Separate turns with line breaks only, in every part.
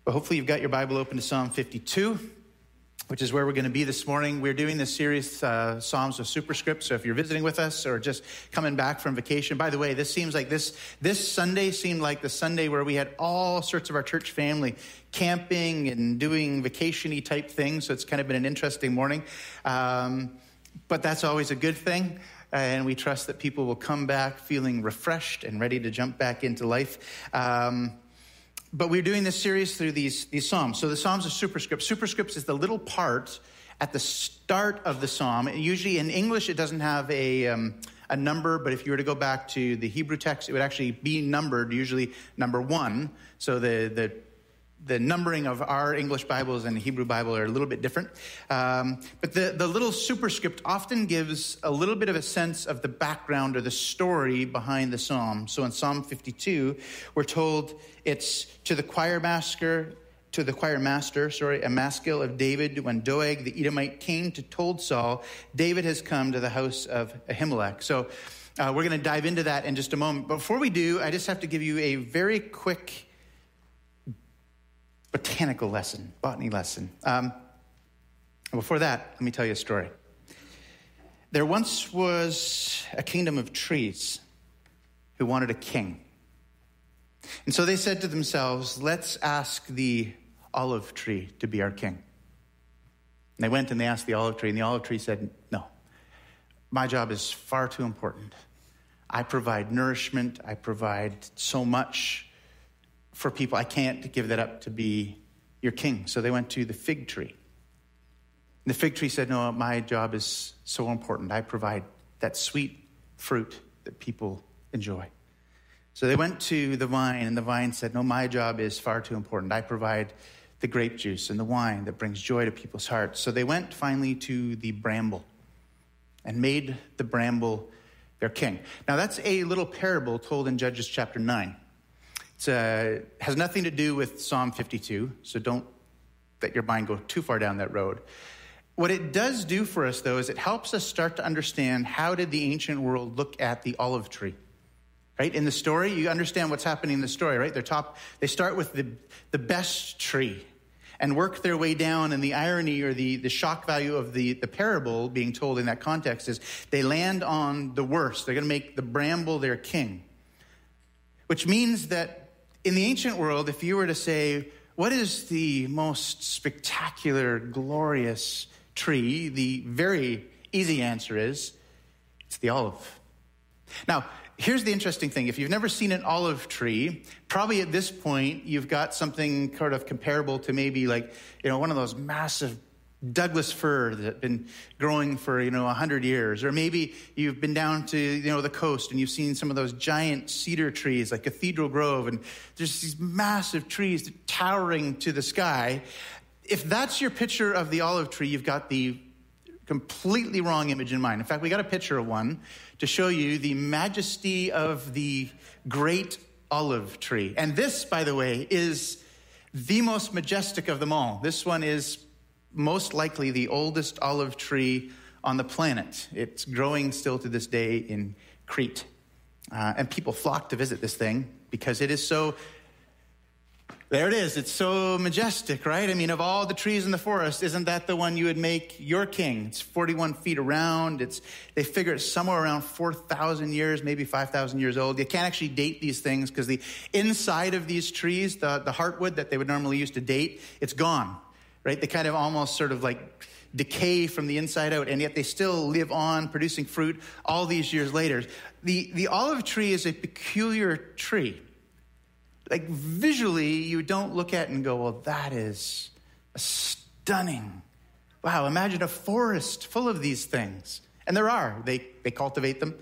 Well, hopefully you've got your Bible open to Psalm 52, which is where we're going to be this morning. We're doing this series, Psalms with Superscript. So if you're visiting with us or just coming back from vacation, by the way, this seems like this Sunday seemed like the Sunday where we had all sorts of our church family camping and doing vacation-y type things. So it's kind of been an interesting morning. But that's always a good thing. And we trust that people will come back feeling refreshed and ready to jump back into life. But we're doing this series through these Psalms. So the Psalms are superscript. Superscripts is the little part at the start of the Psalm. Usually in English, it doesn't have a number, but if you were to go back to the Hebrew text, it would actually be numbered, usually number 1. So the numbering of our English Bibles and the Hebrew Bible are a little bit different. But the little superscript often gives a little bit of a sense of the background or the story behind the psalm. So in Psalm 52, we're told it's to the choir master, a maskil of David, when Doeg the Edomite came to told Saul, David has come to the house of Ahimelech. So we're going to dive into that in just a moment. But before we do, I just have to give you a very quick botany lesson. Before that, let me tell you a story. There once was a kingdom of trees who wanted a king. And so they said to themselves, let's ask the olive tree to be our king. And they went and they asked the olive tree, and the olive tree said, no, my job is far too important. I provide nourishment. I provide so much for people. I can't give that up to be your king. So they went to the fig tree. And the fig tree said, no, my job is so important. I provide that sweet fruit that people enjoy. So they went to the vine, and the vine said, no, my job is far too important. I provide the grape juice and the wine that brings joy to people's hearts. So they went finally to the bramble and made the bramble their king. Now that's a little parable told in Judges chapter 9. It has nothing to do with Psalm 52, so don't let your mind go too far down that road. What it does do for us, though, is it helps us start to understand how did the ancient world look at the olive tree, right? In the story, you understand what's happening in the story, right? They start with the best tree and work their way down, and the irony or the shock value of the parable being told in that context is they land on the worst. They're going to make the bramble their king, which means that in the ancient world, if you were to say, what is the most spectacular, glorious tree? The very easy answer is, it's the olive. Now, here's the interesting thing. If you've never seen an olive tree, probably at this point, you've got something sort of comparable to maybe like, one of those massive Douglas fir that's been growing for, 100 years. Or maybe you've been down to, the coast and you've seen some of those giant cedar trees like Cathedral Grove. And there's these massive trees towering to the sky. If that's your picture of the olive tree, you've got the completely wrong image in mind. In fact, we got a picture of one to show you the majesty of the great olive tree. And this, by the way, is the most majestic of them all. This one is most likely the oldest olive tree on the planet. It's growing still to this day in Crete. And people flock to visit this thing because it is so, there it is, it's so majestic, right? I mean, of all the trees in the forest, isn't that the one you would make your king? It's 41 feet around. They figure it's somewhere around 4,000 years, maybe 5,000 years old. You can't actually date these things because the inside of these trees, the heartwood that they would normally use to date, it's gone. Right? They kind of almost sort of like decay from the inside out, and yet they still live on producing fruit all these years later. The olive tree is a peculiar tree. Like visually, you don't look at it and go, well, that is stunning. Wow, imagine a forest full of these things. And there are. They cultivate them.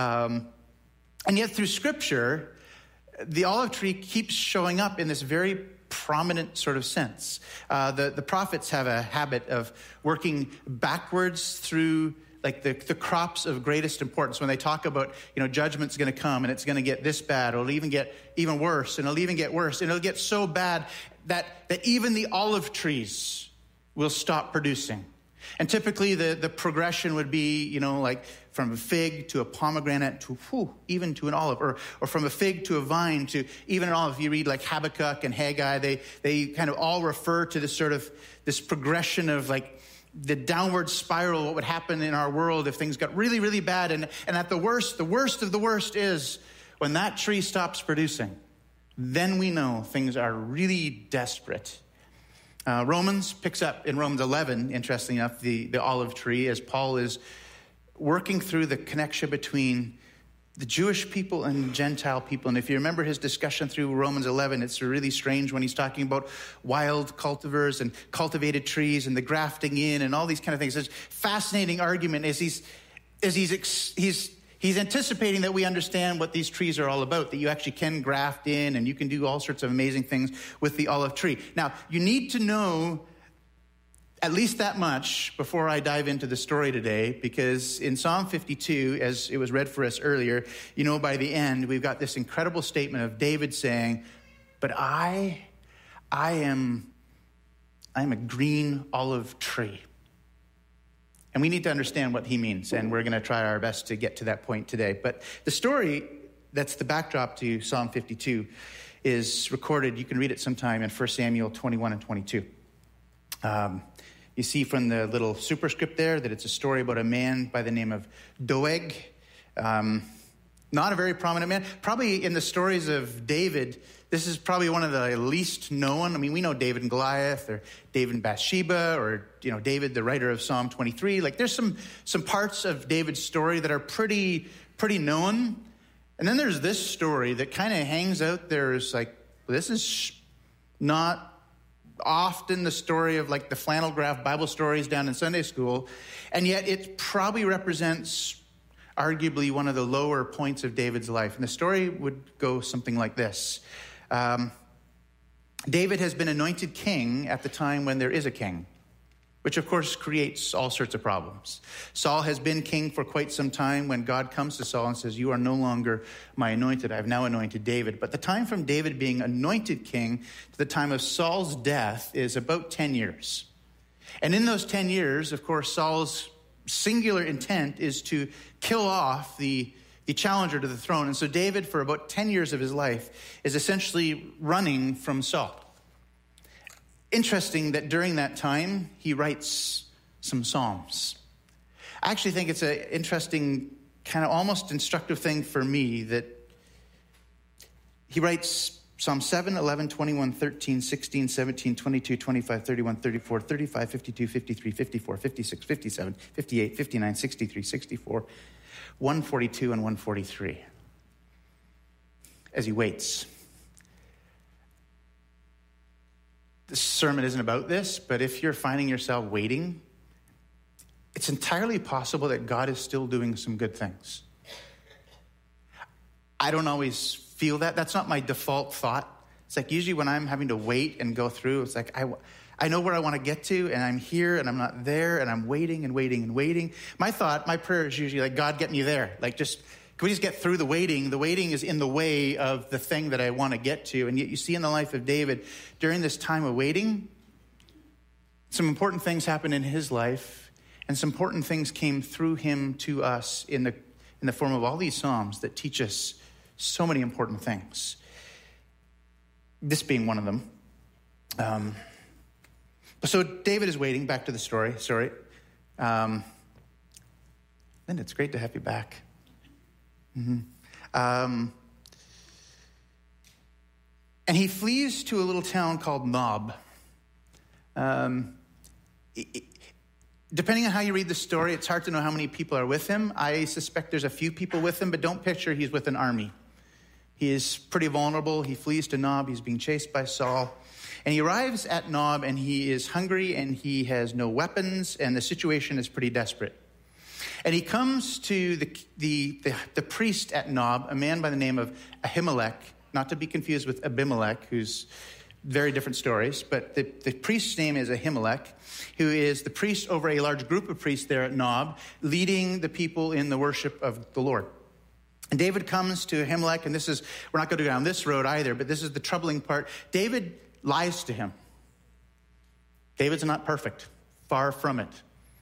And yet through Scripture, the olive tree keeps showing up in this very prominent sort of sense. The prophets have a habit of working backwards through like the crops of greatest importance. When they talk about, judgment's going to come and it's going to get this bad, or it'll even get even worse, and it'll even get worse, and it'll get so bad that even the olive trees will stop producing. And typically the progression would be, like from a fig to a pomegranate to even to an olive, or from a fig to a vine to even an olive. If you read like Habakkuk and Haggai, they kind of all refer to this progression of like the downward spiral, what would happen in our world if things got really, really bad. And at the worst of the worst is when that tree stops producing, then we know things are really desperate. Romans picks up in Romans 11, interestingly enough, the olive tree, as Paul is working through the connection between the Jewish people and Gentile people. And if you remember his discussion through Romans 11, it's really strange when he's talking about wild cultivars and cultivated trees and the grafting in and all these kind of things. It's a fascinating argument as he's anticipating that we understand what these trees are all about, that you actually can graft in and you can do all sorts of amazing things with the olive tree. Now, you need to know at least that much before I dive into the story today, because in Psalm 52, as it was read for us earlier, by the end, we've got this incredible statement of David saying, but I am a green olive tree. And we need to understand what he means, and we're going to try our best to get to that point today. But the story that's the backdrop to Psalm 52 is recorded. You can read it sometime in 1 Samuel 21 and 22. You see from the little superscript there that it's a story about a man by the name of Doeg. Not a very prominent man. Probably in the stories of David, this is probably one of the least known. I mean, we know David and Goliath, or David and Bathsheba, or, David, the writer of Psalm 23. Like, there's some parts of David's story that are pretty known. And then there's this story that kind of hangs out there as like, this is not often the story of like the flannel graph Bible stories down in Sunday school. And yet it probably represents arguably one of the lower points of David's life. And the story would go something like this. David has been anointed king at the time when there is a king, which of course creates all sorts of problems. Saul has been king for quite some time when God comes to Saul and says, you are no longer my anointed. I have now anointed David. But the time from David being anointed king to the time of Saul's death is about 10 years. And in those 10 years, of course, Saul's singular intent is to kill off the challenger to the throne. And so David, for about 10 years of his life, is essentially running from Saul. Interesting that during that time, he writes some psalms. I actually think it's an interesting, kind of almost instructive thing for me that he writes Psalm 7, 11, 21, 13, 16, 17, 22, 25, 31, 34, 35, 52, 53, 54, 56, 57, 58, 59, 63, 64, 142, and 143. As he waits. This sermon isn't about this, but if you're finding yourself waiting, it's entirely possible that God is still doing some good things. I don't always feel that. That's not my default thought. It's like usually when I'm having to wait and go through, it's like I know where I want to get to, and I'm here, and I'm not there, and I'm waiting and waiting and waiting. My prayer is usually like, God, get me there. Like, can we just get through the waiting? The waiting is in the way of the thing that I want to get to. And yet you see in the life of David, during this time of waiting, some important things happened in his life, and some important things came through him to us in the form of all these psalms that teach us so many important things. This being one of them. So David is waiting. Back to the story. Sorry. Linda, it's great to have you back. Mm-hmm. And he flees to a little town called Nob. Depending on how you read the story, it's hard to know how many people are with him. I suspect there's a few people with him, but don't picture he's with an army. He is pretty vulnerable. He flees to Nob. He's being chased by Saul. And he arrives at Nob, and he is hungry, and he has no weapons, and the situation is pretty desperate. And he comes to the priest at Nob, a man by the name of Ahimelech, not to be confused with Abimelech, who's very different stories, but the priest's name is Ahimelech, who is the priest over a large group of priests there at Nob, leading the people in the worship of the Lord. And David comes to Ahimelech, and we're not going to go down this road either, but this is the troubling part. David lies to him. David's not perfect, far from it.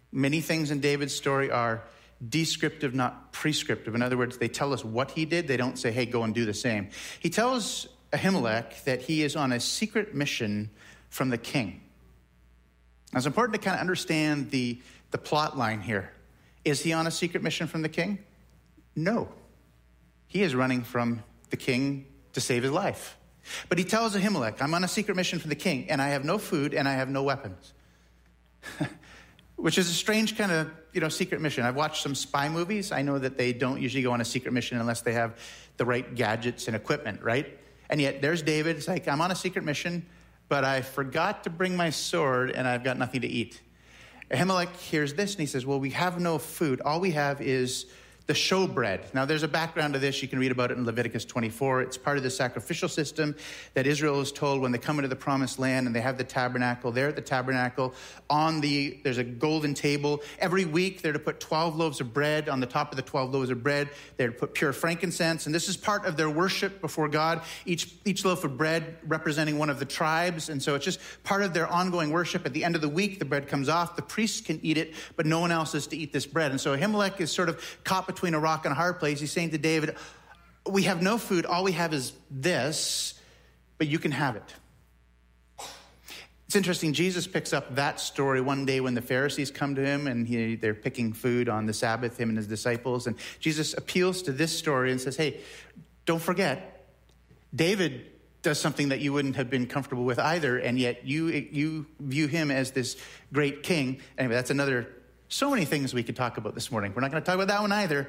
Many things in David's story are descriptive, not prescriptive. In other words, they tell us what he did. They don't say, hey, go and do the same. He tells Ahimelech that he is on a secret mission from the king. Now, it's important to kind of understand the plot line here. Is he on a secret mission from the king? No. He is running from the king to save his life. But he tells Ahimelech, I'm on a secret mission from the king, and I have no food, and I have no weapons. Which is a strange kind of, secret mission. I've watched some spy movies. I know that they don't usually go on a secret mission unless they have the right gadgets and equipment, right? And yet there's David. It's like, I'm on a secret mission, but I forgot to bring my sword, and I've got nothing to eat. Ahimelech hears this, and he says, well, we have no food. All we have is the showbread. Now, there's a background to this. You can read about it in Leviticus 24. It's part of the sacrificial system that Israel is told when they come into the promised land and they have the tabernacle. There at the tabernacle, there's a golden table. Every week, they're to put 12 loaves of bread. On the top of the 12 loaves of bread, they're to put pure frankincense. And this is part of their worship before God, each loaf of bread representing one of the tribes. And so it's just part of their ongoing worship. At the end of the week, the bread comes off. The priests can eat it, but no one else is to eat this bread. And so Ahimelech is sort of caught between a rock and a hard place. He's saying to David, we have no food. All we have is this, but you can have it. It's interesting. Jesus picks up that story one day when the Pharisees come to him and they're picking food on the Sabbath, him and his disciples. And Jesus appeals to this story and says, hey, don't forget, David does something that you wouldn't have been comfortable with either. And yet you view him as this great king. Anyway, that's so many things we could talk about this morning. We're not going to talk about that one either.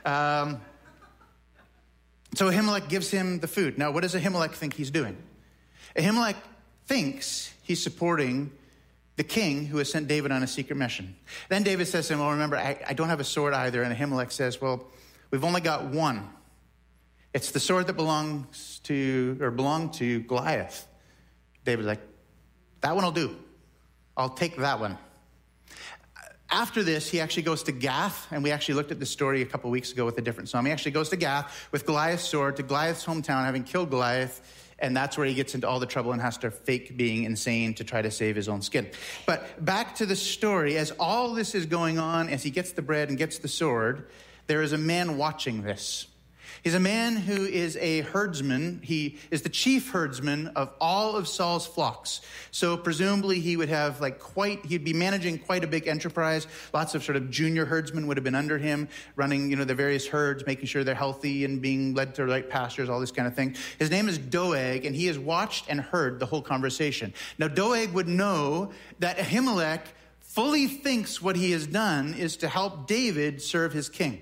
So Ahimelech gives him the food. Now, what does Ahimelech think he's doing? Ahimelech thinks he's supporting the king who has sent David on a secret mission. Then David says to him, well, remember, I don't have a sword either. And Ahimelech says, well, we've only got one. It's the sword that belonged to Goliath. David's like, that one will do. I'll take that one. After this, he actually goes to Gath, and we actually looked at this story a couple weeks ago with a different psalm. He actually goes to Gath with Goliath's sword to Goliath's hometown, having killed Goliath, and that's where he gets into all the trouble and has to fake being insane to try to save his own skin. But back to the story, as all this is going on, as he gets the bread and gets the sword, there is a man watching this. He's a man who is a herdsman. He is the chief herdsman of all of Saul's flocks. So presumably he would have he'd be managing quite a big enterprise. Lots of sort of junior herdsmen would have been under him, running, the various herds, making sure they're healthy and being led to the right pastures, all this kind of thing. His name is Doeg, and he has watched and heard the whole conversation. Now, Doeg would know that Ahimelech fully thinks what he has done is to help David serve his king.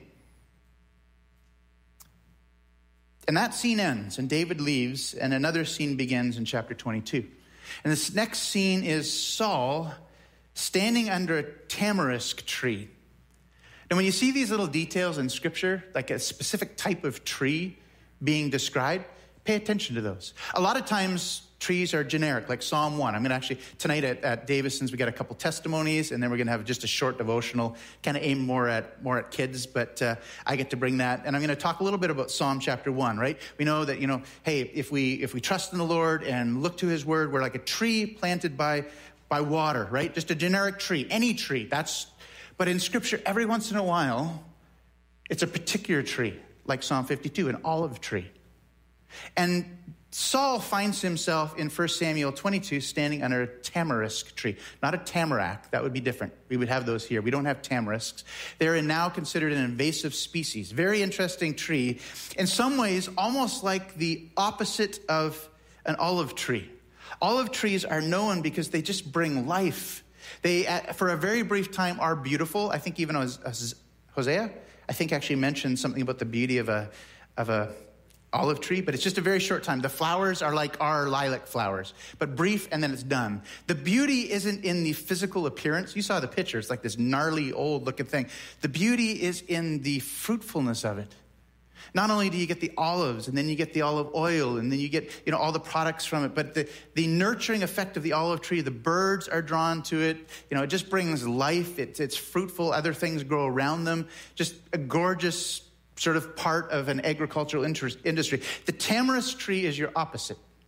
And that scene ends, and David leaves, and another scene begins in chapter 22. And this next scene is Saul standing under a tamarisk tree. And when you see these little details in Scripture, like a specific type of tree being described, pay attention to those. A lot of times, trees are generic, like Psalm 1. I'm going to actually, tonight at Davison's, we got a couple testimonies, and then we're going to have just a short devotional, kind of aimed more at kids, but I get to bring that. And I'm going to talk a little bit about Psalm chapter 1, right? We know that, hey, if we trust in the Lord and look to his word, we're like a tree planted by water, right? Just a generic tree, any tree. But in Scripture, every once in a while, it's a particular tree, like Psalm 52, an olive tree. And Saul finds himself in 1 Samuel 22 standing under a tamarisk tree. Not a tamarack. That would be different. We would have those here. We don't have tamarisks. They're now considered an invasive species. Very interesting tree. In some ways, almost like the opposite of an olive tree. Olive trees are known because they just bring life. They, for a very brief time, are beautiful. I think even Hosea, actually mentioned something about the beauty of a olive tree, but it's just a very short time. The flowers are like our lilac flowers, but brief, and then it's done. The beauty isn't in the physical appearance. You saw the picture. It's like this gnarly, old-looking thing. The beauty is in the fruitfulness of it. Not only do you get the olives, and then you get the olive oil, and then you get all the products from it, but the nurturing effect of the olive tree, the birds are drawn to it. It just brings life. It's fruitful. Other things grow around them. Just a gorgeous sort of part of an agricultural industry. The tamarisk tree is your opposite.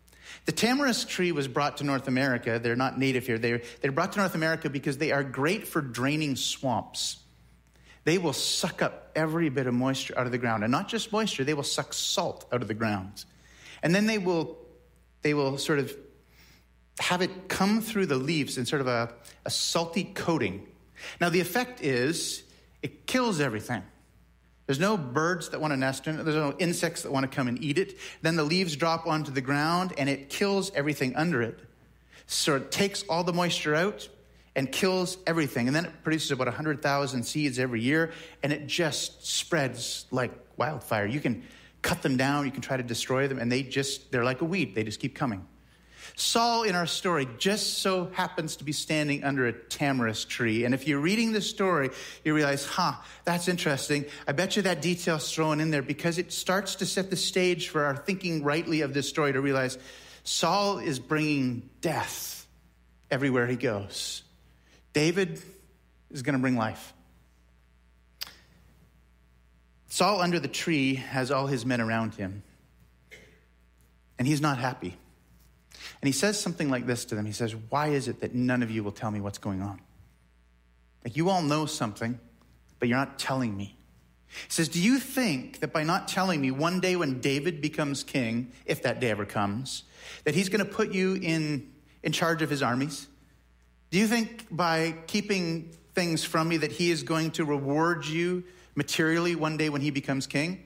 The tamarisk tree was brought to North America. They're not native here. They're brought to North America because they are great for draining swamps. They will suck up every bit of moisture out of the ground. And not just moisture, they will suck salt out of the ground. And then they will sort of have it come through the leaves in sort of a salty coating. Now, the effect is it kills everything. There's no birds that want to nest in it. There's no insects that want to come and eat it. Then the leaves drop onto the ground, and it kills everything under it. So it takes all the moisture out and kills everything. And then it produces about 100,000 seeds every year, and it just spreads like wildfire. You can cut them down. You can try to destroy them, and they're like a weed. They just keep coming. Saul in our story just so happens to be standing under a tamarisk tree. And if you're reading the story, you realize, that's interesting. I bet you that detail's thrown in there because it starts to set the stage for our thinking rightly of this story to realize Saul is bringing death everywhere he goes. David is going to bring life. Saul under the tree has all his men around him, and he's not happy. And he says something like this to them. He says, why is it that none of you will tell me what's going on? Like, you all know something, but you're not telling me. He says, do you think that by not telling me one day when David becomes king, if that day ever comes, that he's going to put you in charge of his armies? Do you think by keeping things from me that he is going to reward you materially one day when he becomes king?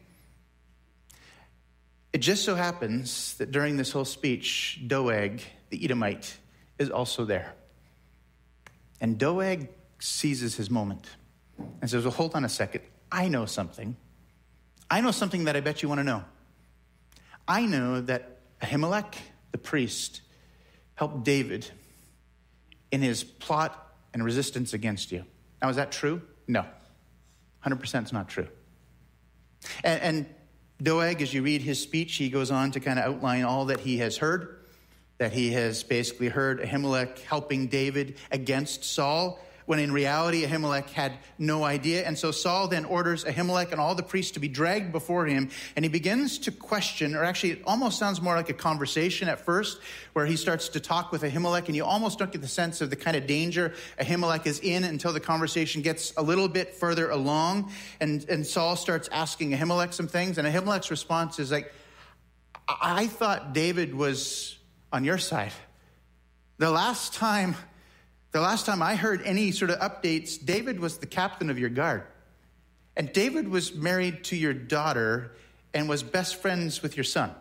It just so happens that during this whole speech, Doeg, the Edomite, is also there. And Doeg seizes his moment and says, well, hold on a second. I know something. I know something that I bet you want to know. I know that Ahimelech, the priest, helped David in his plot and resistance against you. Now, is that true? No. 100% is not true. And Doeg, as you read his speech, he goes on to kind of outline all that he has heard, that he has basically heard Ahimelech helping David against Saul, when in reality Ahimelech had no idea. And so Saul then orders Ahimelech and all the priests to be dragged before him, and he begins to question, or actually it almost sounds more like a conversation at first, where he starts to talk with Ahimelech, and you almost don't get the sense of the kind of danger Ahimelech is in until the conversation gets a little bit further along, and Saul starts asking Ahimelech some things, and Ahimelech's response is like, I thought David was on your side. The last time I heard any sort of updates, David was the captain of your guard. And David was married to your daughter and was best friends with your son.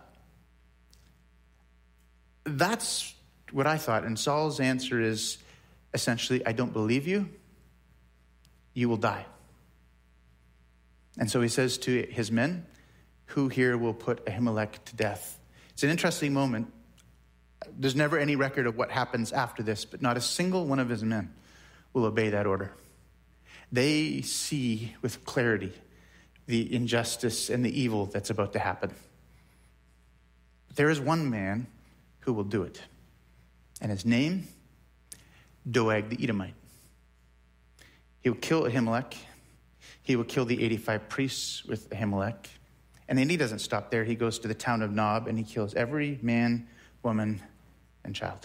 That's what I thought. And Saul's answer is essentially, I don't believe you. You will die. And so he says to his men, who here will put Ahimelech to death? It's an interesting moment. There's never any record of what happens after this, but not a single one of his men will obey that order. They see with clarity the injustice and the evil that's about to happen. But there is one man who will do it, and his name, Doeg the Edomite. He will kill Ahimelech. He will kill the 85 priests with Ahimelech. And then he doesn't stop there. He goes to the town of Nob, and he kills every man, woman, and child.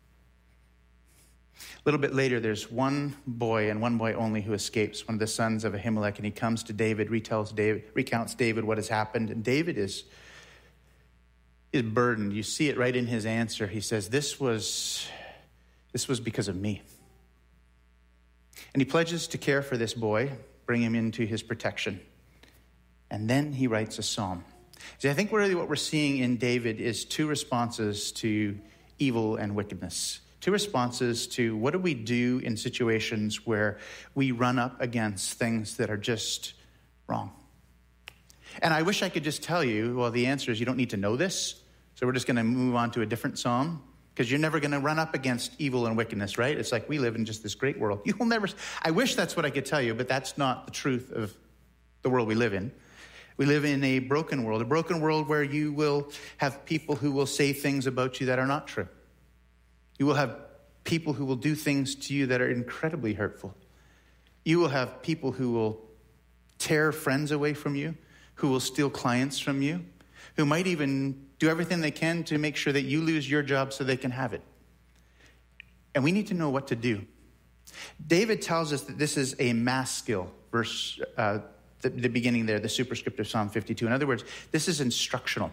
A little bit later, there's one boy and one boy only who escapes, one of the sons of Ahimelech, and he comes to David, recounts David what has happened, and David is burdened. You see it right in his answer. He says, this was because of me. And he pledges to care for this boy, bring him into his protection. And then he writes a psalm. See, I think really what we're seeing in David is two responses to evil and wickedness. Two responses to what do we do in situations where we run up against things that are just wrong. And I wish I could just tell you, well, the answer is you don't need to know this, so we're just going to move on to a different psalm, because you're never going to run up against evil and wickedness, right? It's like we live in just this great world. You will never. I wish that's what I could tell you, but that's not the truth of the world we live in. We live in a broken world where you will have people who will say things about you that are not true. You will have people who will do things to you that are incredibly hurtful. You will have people who will tear friends away from you, who will steal clients from you, who might even do everything they can to make sure that you lose your job so they can have it. And we need to know what to do. David tells us that this is a mass skill, verse the beginning there, the superscript of Psalm 52. In other words, this is instructional,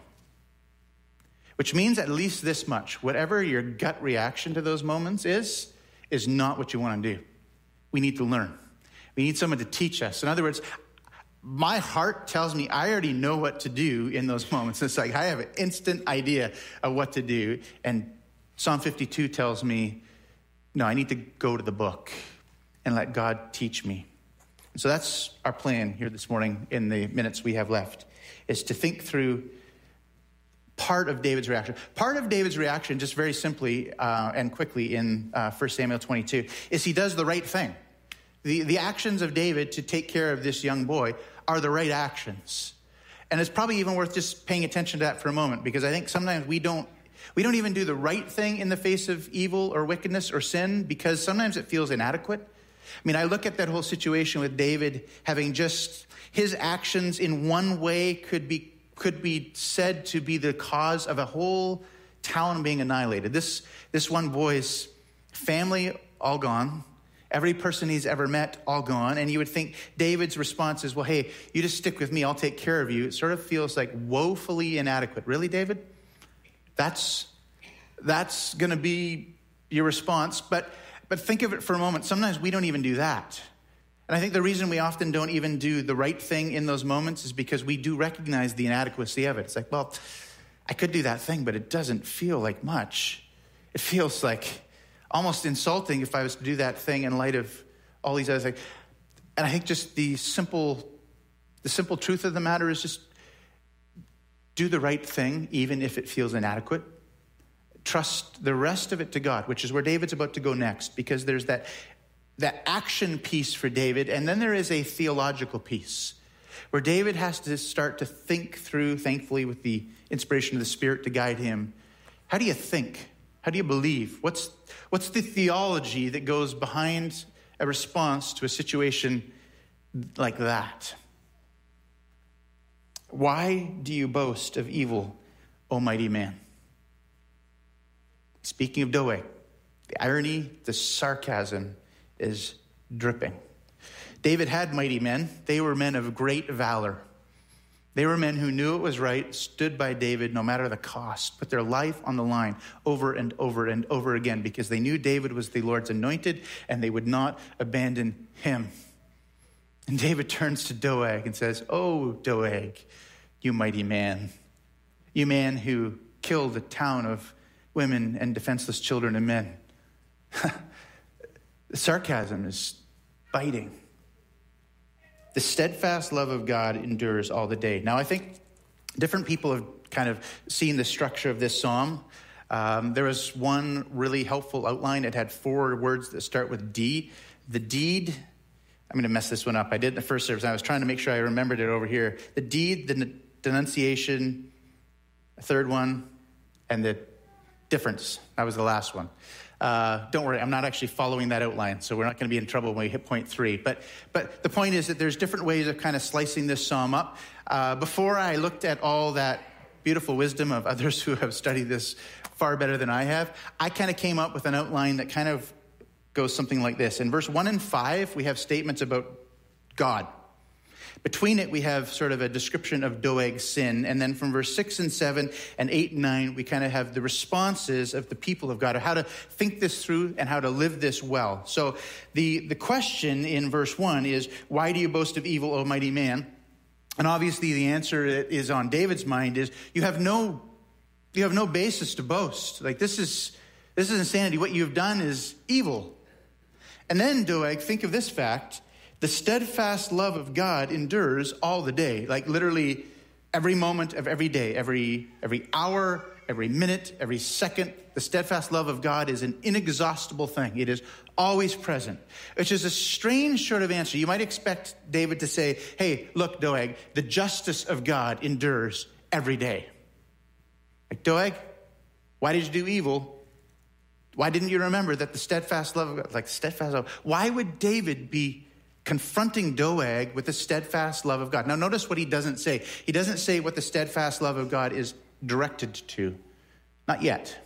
which means at least this much. Whatever your gut reaction to those moments is not what you want to do. We need to learn. We need someone to teach us. In other words, my heart tells me I already know what to do in those moments. It's like I have an instant idea of what to do. And Psalm 52 tells me, no, I need to go to the book and let God teach me. So that's our plan here this morning in the minutes we have left, is to think through part of David's reaction. Part of David's reaction, just very simply and quickly in 1 Samuel 22, is he does the right thing. The actions of David to take care of this young boy are the right actions. And it's probably even worth just paying attention to that for a moment, because I think sometimes we don't even do the right thing in the face of evil or wickedness or sin, because sometimes it feels inadequate. I mean, I look at that whole situation with David having just his actions in one way could be said to be the cause of a whole town being annihilated. This one boy's family all gone. Every person he's ever met, all gone. And you would think David's response is, well, hey, you just stick with me. I'll take care of you. It sort of feels like woefully inadequate. Really, David? That's going to be your response. But think of it for a moment. Sometimes we don't even do that. And I think the reason we often don't even do the right thing in those moments is because we do recognize the inadequacy of it. It's like, well, I could do that thing, but it doesn't feel like much. It feels like almost insulting if I was to do that thing in light of all these other things. And I think just the simple truth of the matter is just do the right thing, even if it feels inadequate. Trust the rest of it to God, which is where David's about to go next, because there's that action piece for David, and then there is a theological piece where David has to start to think through, thankfully with the inspiration of the Spirit to guide him. How do you think? How do you believe? What's the theology that goes behind a response to a situation like that? Why do you boast of evil, O mighty man? Speaking of Doeg, the irony, the sarcasm is dripping. David had mighty men. They were men of great valor. They were men who knew it was right, stood by David no matter the cost, put their life on the line over and over and over again, because they knew David was the Lord's anointed and they would not abandon him. And David turns to Doeg and says, "Oh, Doeg, you mighty man, you man who killed a town of women and defenseless children and men." The sarcasm is biting. The steadfast love of God endures all the day. Now, I think different people have kind of seen the structure of this psalm. There was one really helpful outline. It had 4 words that start with D. The deed, I'm going to mess this one up. I did in the first service. I was trying to make sure I remembered it over here. The deed, the denunciation, a third one, and the difference. That was the last one. Don't worry, I'm not actually following that outline, so we're not going to be in trouble when we hit point 3. But the point is that there's different ways of kind of slicing this psalm up. Before I looked at all that beautiful wisdom of others who have studied this far better than I have, I kind of came up with an outline that kind of goes something like this. In verse 1 and 5, we have statements about God. Between it, we have sort of a description of Doeg's sin. And then from verse 6 and 7 and 8 and 9, we kind of have the responses of the people of God, of how to think this through and how to live this well. So the question in verse 1 is, why do you boast of evil, O mighty man? And obviously the answer that is on David's mind is, you have no basis to boast. Like, this is insanity. What you've done is evil. And then, Doeg, think of this fact: the steadfast love of God endures all the day. Like, literally every moment of every day, every hour, every minute, every second. The steadfast love of God is an inexhaustible thing. It is always present, which is a strange sort of answer. You might expect David to say, hey, look, Doeg, the justice of God endures every day. Like, Doeg, why did you do evil? Why didn't you remember that the steadfast love of God, like steadfast love? Why would David be confronting Doeg with the steadfast love of God? Now, notice what he doesn't say. He doesn't say what the steadfast love of God is directed to. Not yet.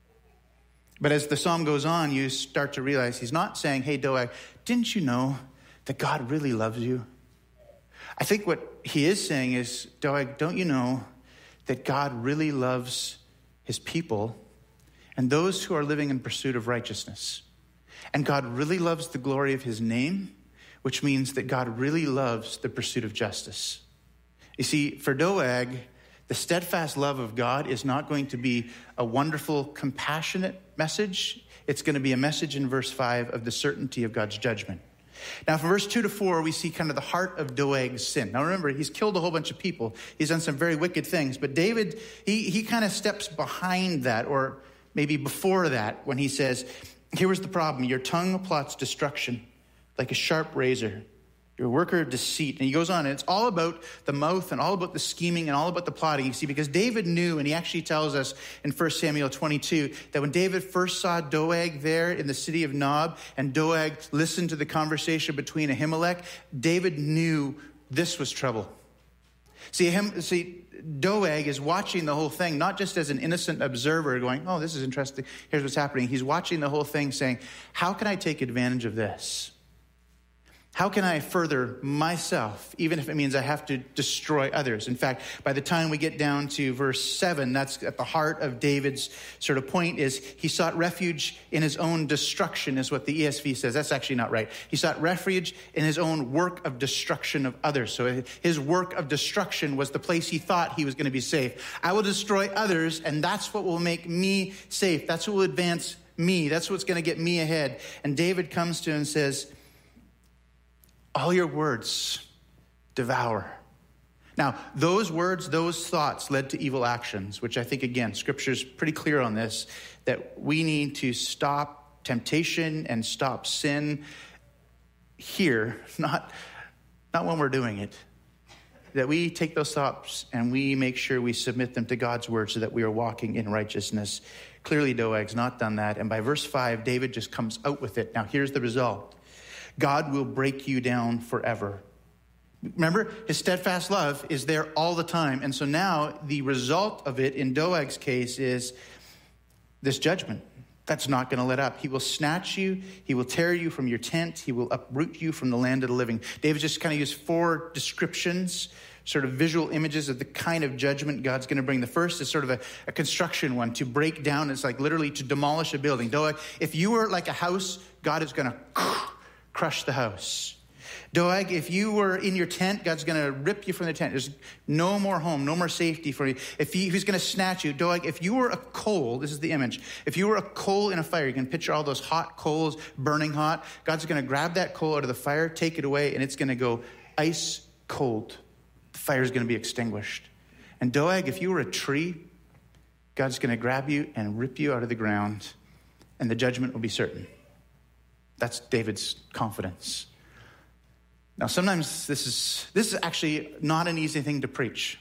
But as the psalm goes on, you start to realize he's not saying, hey, Doeg, didn't you know that God really loves you? I think what he is saying is, Doeg, don't you know that God really loves his people and those who are living in pursuit of righteousness? And God really loves the glory of his name, which means that God really loves the pursuit of justice. You see, for Doeg, the steadfast love of God is not going to be a wonderful, compassionate message. It's going to be a message in verse 5 of the certainty of God's judgment. Now, from verse 2 to 4, we see kind of the heart of Doeg's sin. Now, remember, he's killed a whole bunch of people. He's done some very wicked things. But David, he kind of steps behind that, or maybe before that, when he says, here was the problem. Your tongue plots destruction like a sharp razor. You're a worker of deceit. And he goes on, and it's all about the mouth and all about the scheming and all about the plotting. You see, because David knew, and he actually tells us in 1 Samuel 22, that when David first saw Doeg there in the city of Nob, and Doeg listened to the conversation between Ahimelech, David knew this was trouble. See, Doeg is watching the whole thing, not just as an innocent observer going, oh, this is interesting. Here's what's happening. He's watching the whole thing saying, how can I take advantage of this? How can I further myself, even if it means I have to destroy others? In fact, by the time we get down to verse 7, that's at the heart of David's sort of point, is he sought refuge in his own destruction, is what the ESV says. That's actually not right. He sought refuge in his own work of destruction of others. So his work of destruction was the place he thought he was going to be safe. I will destroy others, and that's what will make me safe. That's what will advance me. That's what's going to get me ahead. And David comes to him and says, all your words devour. Now, those words, those thoughts led to evil actions, which I think, again, Scripture's pretty clear on this, that we need to stop temptation and stop sin here, not when we're doing it. That we take those thoughts and we make sure we submit them to God's word so that we are walking in righteousness. Clearly, Doeg's not done that. And by verse 5, David just comes out with it. Now, here's the result. God will break you down forever. Remember, his steadfast love is there all the time. And so now the result of it in Doeg's case is this judgment. That's not going to let up. He will snatch you. He will tear you from your tent. He will uproot you from the land of the living. David just kind of used 4 descriptions, sort of visual images of the kind of judgment God's going to bring. The first is sort of a construction one, to break down. It's like literally to demolish a building. Doeg, if you were like a house, God is going to crush the house. Doeg, if you were in your tent, God's going to rip you from the tent. There's no more home, no more safety for you. If he's going to snatch you, Doeg, if you were a coal, this is the image. If you were a coal in a fire, you can picture all those hot coals burning hot. God's going to grab that coal out of the fire, take it away, and it's going to go ice cold. The fire is going to be extinguished. And Doeg, if you were a tree, God's going to grab you and rip you out of the ground, and the judgment will be certain. That's David's confidence. Now, sometimes this is actually not an easy thing to preach.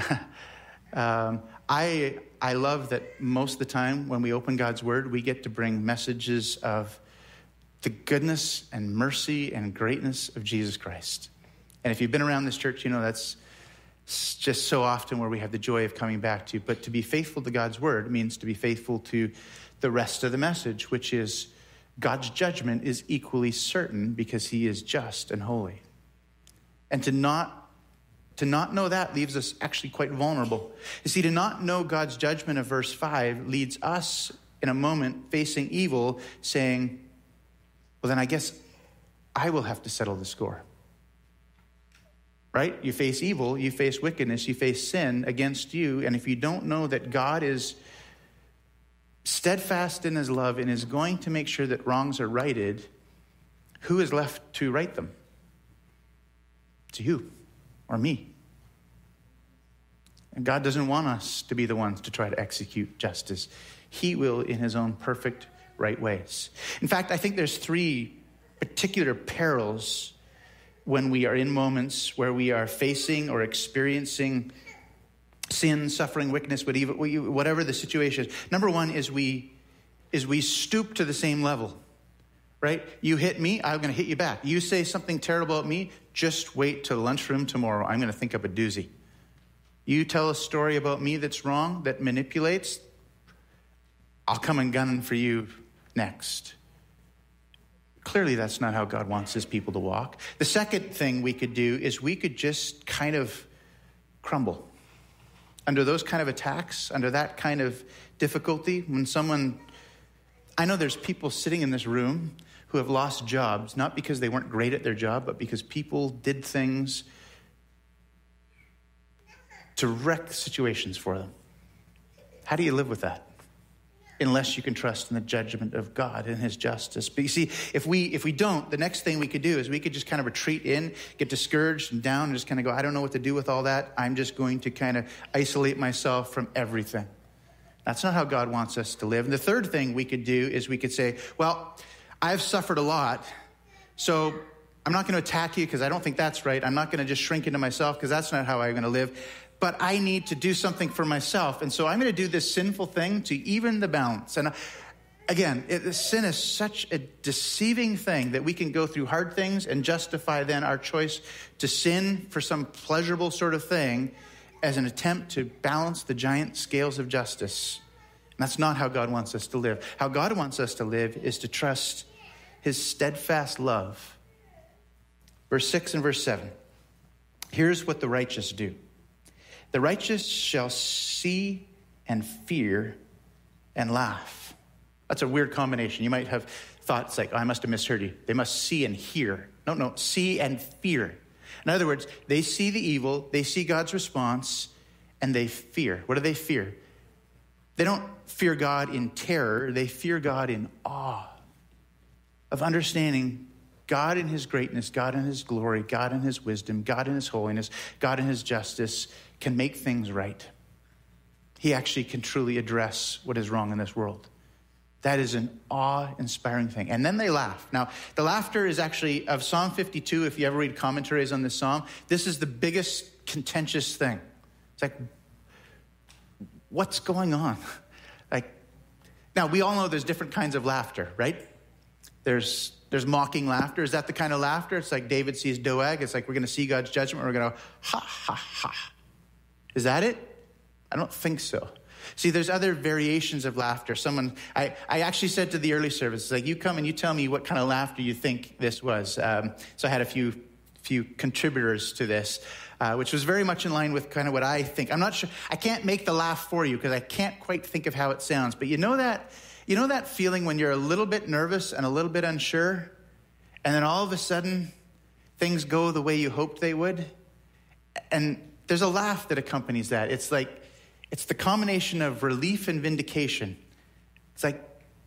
I love that most of the time when we open God's word, we get to bring messages of the goodness and mercy and greatness of Jesus Christ. And if you've been around this church, you know that's just so often where we have the joy of coming back to. But to be faithful to God's word means to be faithful to the rest of the message, which is God's judgment is equally certain because he is just and holy. And to not know that leaves us actually quite vulnerable. You see, to not know God's judgment of verse 5 leads us in a moment facing evil saying, well, then I guess I will have to settle the score. Right? You face evil, you face wickedness, you face sin against you. And if you don't know that God is steadfast in his love and is going to make sure that wrongs are righted, who is left to right them? It's you or me. And God doesn't want us to be the ones to try to execute justice. He will in his own perfect right ways. In fact, I think there's 3 particular perils when we are in moments where we are facing or experiencing sin, suffering, wickedness, whatever the situation is. Number 1 is we stoop to the same level, right? You hit me, I'm going to hit you back. You say something terrible about me, just wait till lunchroom tomorrow. I'm going to think up a doozy. You tell a story about me that's wrong, that manipulates, I'll come and gun for you next. Clearly, that's not how God wants his people to walk. The second thing we could do is we could just kind of crumble. Under those kind of attacks, under that kind of difficulty, when someone... I know there's people sitting in this room who have lost jobs, not because they weren't great at their job, but because people did things to wreck situations for them. How do you live with that? Unless you can trust in the judgment of God and his justice. But you see, if we don't, the next thing we could do is we could just kind of retreat in, get discouraged and down, and just kind of go, I don't know what to do with all that. I'm just going to kind of isolate myself from everything. That's not how God wants us to live. And the third thing we could do is we could say, well, I've suffered a lot, so I'm not going to attack you because I don't think that's right. I'm not going to just shrink into myself because that's not how I'm going to live. But I need to do something for myself. And so I'm going to do this sinful thing to even the balance. And again, sin is such a deceiving thing that we can go through hard things and justify then our choice to sin for some pleasurable sort of thing as an attempt to balance the giant scales of justice. And that's not how God wants us to live. How God wants us to live is to trust his steadfast love. Verse 6 and verse 7. Here's what the righteous do. The righteous shall see and fear and laugh. That's a weird combination. You might have thoughts like, oh, I must have misheard you. They must see and hear. No, see and fear. In other words, they see the evil, they see God's response, and they fear. What do they fear? They don't fear God in terror. They fear God in awe of understanding God in his greatness, God in his glory, God in his wisdom, God in his holiness, God in his justice can make things right. He actually can truly address what is wrong in this world. That is an awe-inspiring thing. And then they laugh. Now, the laughter is actually of Psalm 52. If you ever read commentaries on this psalm, this is the biggest contentious thing. It's like, what's going on? Now, we all know there's different kinds of laughter, right? There's mocking laughter. Is that the kind of laughter? It's like David sees Doeg. It's like we're going to see God's judgment. We're going to go, ha, ha, ha. Is that it? I don't think so. See, there's other variations of laughter. I actually said to the early service, like, you come and you tell me what kind of laughter you think this was. So I had a few contributors to this, which was very much in line with kind of what I think. I'm not sure. I can't make the laugh for you because I can't quite think of how it sounds. But you know that feeling when you're a little bit nervous and a little bit unsure, and then all of a sudden things go the way you hoped they would? And there's a laugh that accompanies that. It's the combination of relief and vindication. It's like,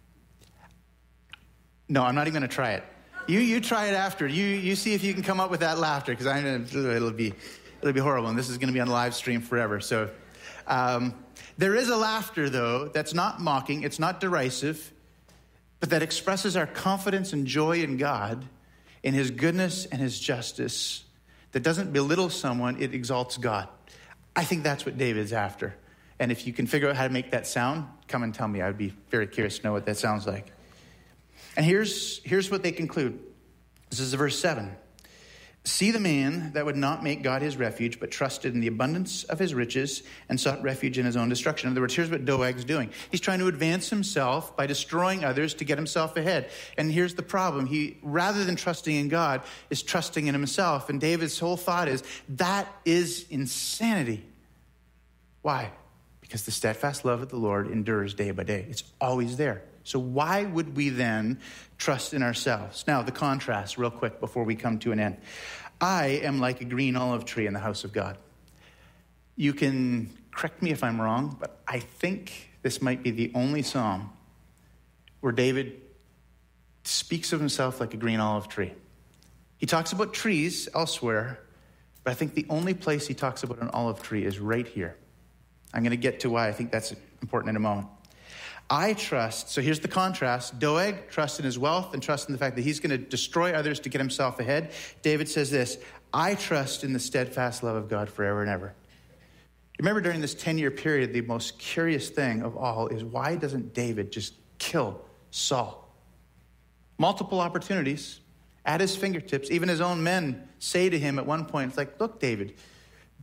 no, I'm not even going to try it. You try it after. You see if you can come up with that laughter, because it'll be horrible, and this is going to be on live stream forever. So there is a laughter, though, that's not mocking, it's not derisive, but that expresses our confidence and joy in God, in his goodness and his justice, that doesn't belittle someone, it exalts God. I think that's what David's after. And if you can figure out how to make that sound, come and tell me. I would be very curious to know what that sounds like. And here's what they conclude. This is verse 7. See the man that would not make God his refuge, but trusted in the abundance of his riches and sought refuge in his own destruction. In other words, here's what Doeg's doing. He's trying to advance himself by destroying others to get himself ahead. And here's the problem. He, rather than trusting in God, is trusting in himself. And David's whole thought is, that is insanity. Why? Because the steadfast love of the Lord endures day by day. It's always there. So why would we then trust in ourselves? Now, the contrast real quick before we come to an end. I am like a green olive tree in the house of God. You can correct me if I'm wrong, but I think this might be the only psalm where David speaks of himself like a green olive tree. He talks about trees elsewhere, but I think the only place he talks about an olive tree is right here. I'm going to get to why I think that's important in a moment. I trust, so here's the contrast. Doeg trusts in his wealth and trusts in the fact that he's going to destroy others to get himself ahead. David says this, I trust in the steadfast love of God forever and ever. Remember, during this 10-year period, the most curious thing of all is, why doesn't David just kill Saul? Multiple opportunities at his fingertips. Even his own men say to him at one point, it's like, look, David,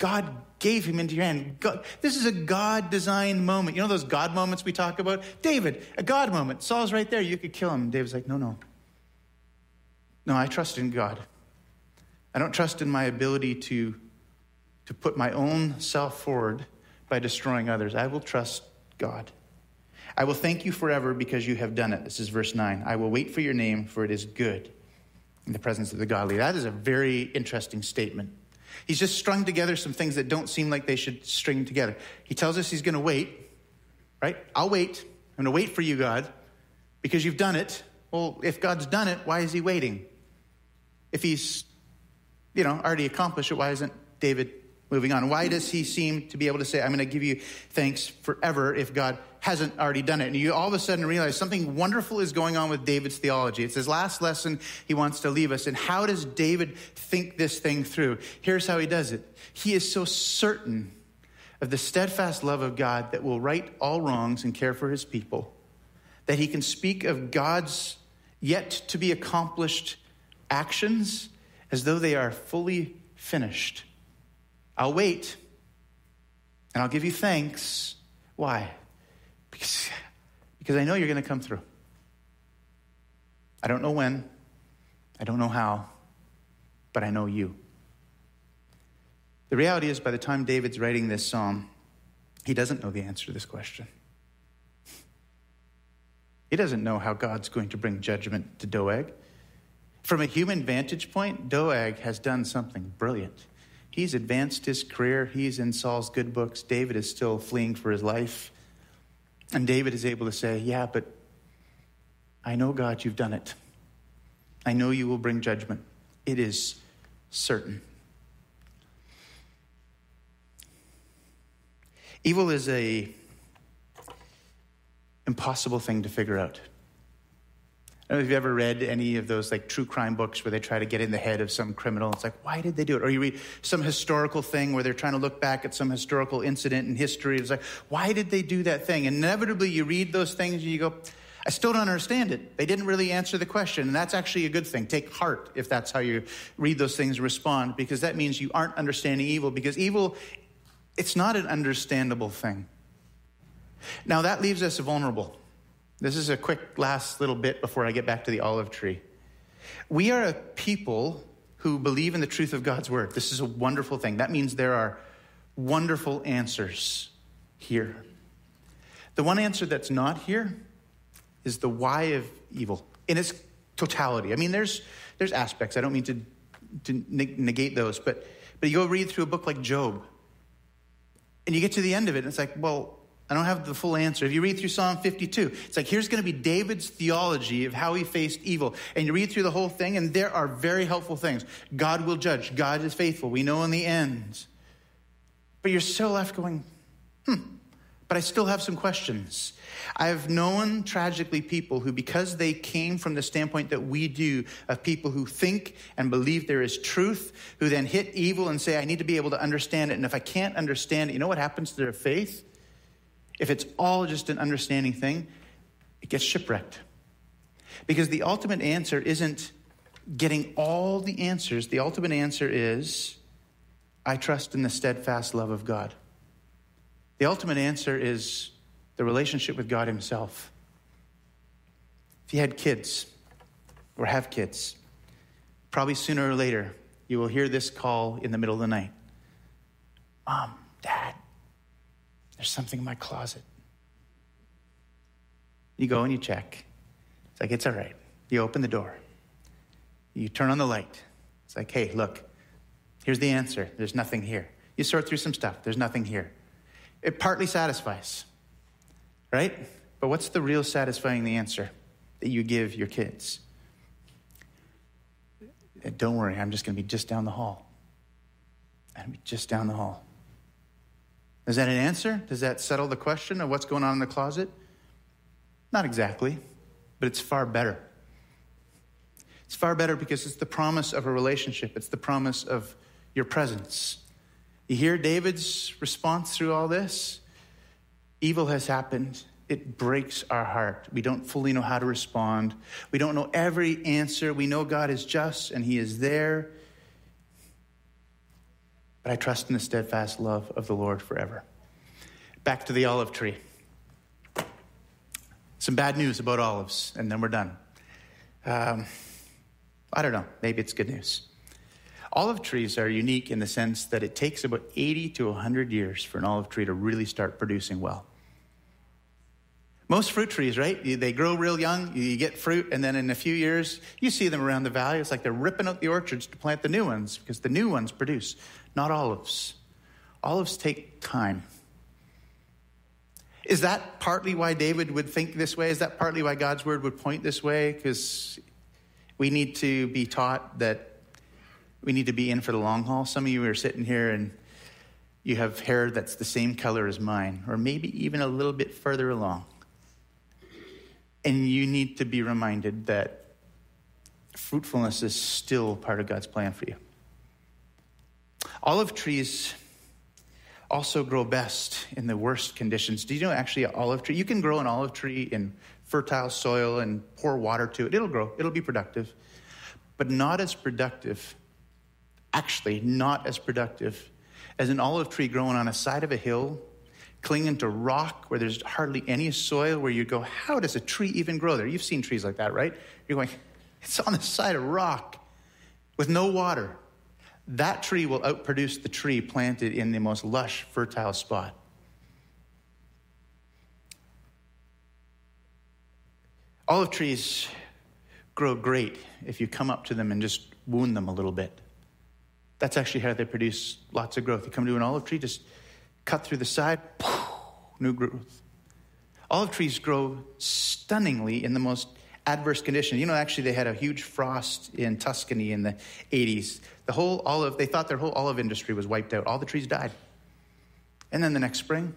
God gave him into your hand. God, this is a God-designed moment. You know those God moments we talk about? David, a God moment. Saul's right there. You could kill him. David's like, no. No, I trust in God. I don't trust in my ability to put my own self forward by destroying others. I will trust God. I will thank you forever because you have done it. This is verse 9. I will wait for your name, for it is good in the presence of the godly. That is a very interesting statement. He's just strung together some things that don't seem like they should string together. He tells us he's going to wait, right? I'll wait. I'm going to wait for you, God, because you've done it. Well, if God's done it, why is he waiting? If he's, already accomplished it, why isn't David moving on? Why does he seem to be able to say, I'm going to give you thanks forever if God hasn't already done it? And you all of a sudden realize something wonderful is going on with David's theology. It's his last lesson he wants to leave us. And how does David think this thing through? Here's how he does it. He is so certain of the steadfast love of God that will right all wrongs and care for his people, that he can speak of God's yet to be accomplished actions as though they are fully finished. I'll wait, and I'll give you thanks. Why? Because I know you're going to come through. I don't know when. I don't know how. But I know you. The reality is, by the time David's writing this psalm, he doesn't know the answer to this question. He doesn't know how God's going to bring judgment to Doeg. From a human vantage point, Doeg has done something brilliant. He's advanced his career. He's in Saul's good books. David is still fleeing for his life. And David is able to say, yeah, but I know, God, you've done it. I know you will bring judgment. It is certain. Evil is a impossible thing to figure out. I don't know if you've ever read any of those true crime books where they try to get in the head of some criminal. It's like, why did they do it? Or you read some historical thing where they're trying to look back at some historical incident in history. It's like, why did they do that thing? And inevitably you read those things and you go, I still don't understand it. They didn't really answer the question. And that's actually a good thing. Take heart if that's how you read those things and respond, because that means you aren't understanding evil. Because evil, it's not an understandable thing. Now that leaves us vulnerable. This is a quick last little bit before I get back to the olive tree. We are a people who believe in the truth of God's word. This is a wonderful thing. That means there are wonderful answers here. The one answer that's not here is the why of evil in its totality. I mean, there's aspects. I don't mean to negate those, but you go read through a book like Job, and you get to the end of it, and it's like, well, I don't have the full answer. If you read through Psalm 52, it's like, here's going to be David's theology of how he faced evil. And you read through the whole thing, and there are very helpful things. God will judge. God is faithful. We know in the end. But you're still left going, but I still have some questions. I've known, tragically, people who, because they came from the standpoint that we do, of people who think and believe there is truth, who then hit evil and say, I need to be able to understand it. And if I can't understand it, you know what happens to their faith? If it's all just an understanding thing, it gets shipwrecked. Because the ultimate answer isn't getting all the answers. The ultimate answer is, I trust in the steadfast love of God. The ultimate answer is the relationship with God himself. If you had kids or have kids, probably sooner or later, you will hear this call in the middle of the night. Mom, Dad, there's something in my closet. You go and you check. It's like, it's all right. You open the door. You turn on the light. It's like, hey, look, here's the answer. There's nothing here. You sort through some stuff. There's nothing here. It partly satisfies, right? But what's the real satisfying the answer that you give your kids? Don't worry, I'm just going to be just down the hall. I'm going to be just down the hall. Is that an answer? Does that settle the question of what's going on in the closet? Not exactly, but it's far better. It's far better because it's the promise of a relationship. It's the promise of your presence. You hear David's response through all this? Evil has happened. It breaks our heart. We don't fully know how to respond. We don't know every answer. We know God is just and he is there. but I trust in the steadfast love of the Lord forever. Back to the olive tree. Some bad news about olives, and then we're done. I don't know. Maybe it's good news. Olive trees are unique in the sense that it takes about 80 to 100 years for an olive tree to really start producing well. Most fruit trees, right? They grow real young, you get fruit, and then in a few years, you see them around the valley. It's like they're ripping out the orchards to plant the new ones because the new ones produce, not olives. Olives take time. Is that partly why David would think this way? Is that partly why God's word would point this way? Because we need to be taught that we need to be in for the long haul. Some of you are sitting here and you have hair that's the same color as mine, or maybe even a little bit further along. And you need to be reminded that fruitfulness is still part of God's plan for you. Olive trees also grow best in the worst conditions. Do you know actually an olive tree? You can grow an olive tree in fertile soil and pour water to it. It'll grow. It'll be productive. But not as productive, actually not as productive as an olive tree growing on a side of a hill, clinging to rock where there's hardly any soil, where you go, how does a tree even grow there? You've seen trees like that, right? You're going, it's on the side of rock with no water. That tree will outproduce the tree planted in the most lush, fertile spot. Olive trees grow great if you come up to them and just wound them a little bit. That's actually how they produce lots of growth. You come to an olive tree, just cut through the side, new growth. Olive trees grow stunningly in the most adverse conditions. You know, actually they had a huge frost in Tuscany in the 80s. They thought their whole olive industry was wiped out. All the trees died. And then the next spring,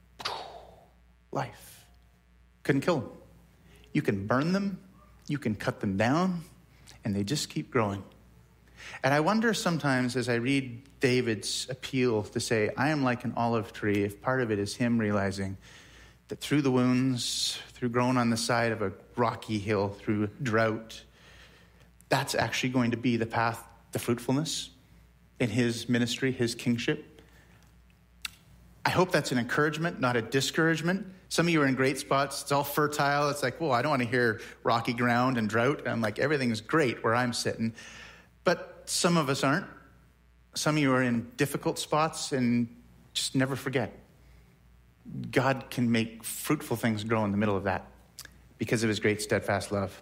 life. Couldn't kill them. You can burn them, you can cut them down, and they just keep growing. And I wonder sometimes as I read David's appeal to say, I am like an olive tree, if part of it is him realizing that through the wounds, through growing on the side of a rocky hill, through drought, that's actually going to be the path to fruitfulness in his ministry, his kingship. I hope that's an encouragement, not a discouragement. Some of you are in great spots. It's all fertile. It's like, well, I don't want to hear rocky ground and drought. And I'm like, everything's great where I'm sitting. But some of us aren't. Some of you are in difficult spots, and just never forget, God can make fruitful things grow in the middle of that because of his great steadfast love.